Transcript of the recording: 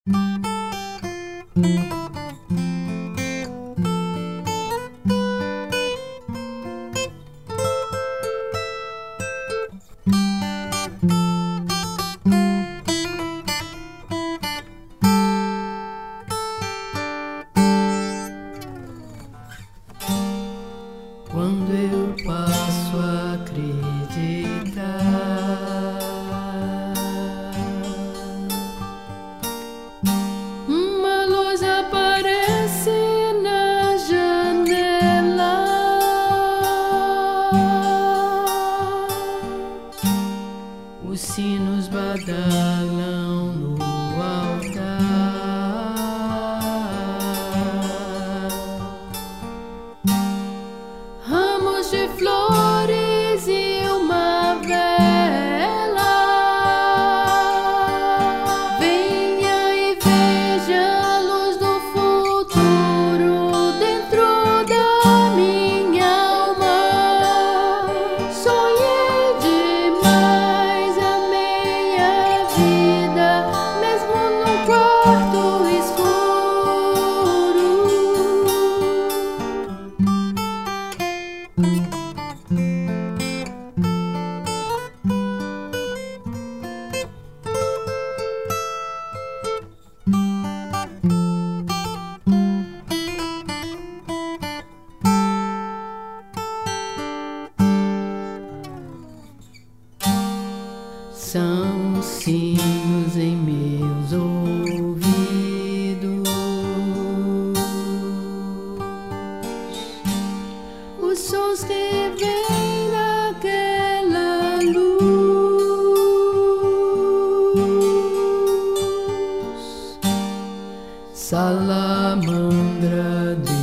Quando eu passo a acreditar, uma luz aparece na janela. Os sinos badalam no altar. Ramos de flores e uma vela. Venha e veja a luz do futuro dentro da minha alma. Sonhei demais, amei a vida, mesmo no quarto escuro. São sinos em meus ouvidos, os sons que vêm daquela luz, salamandra de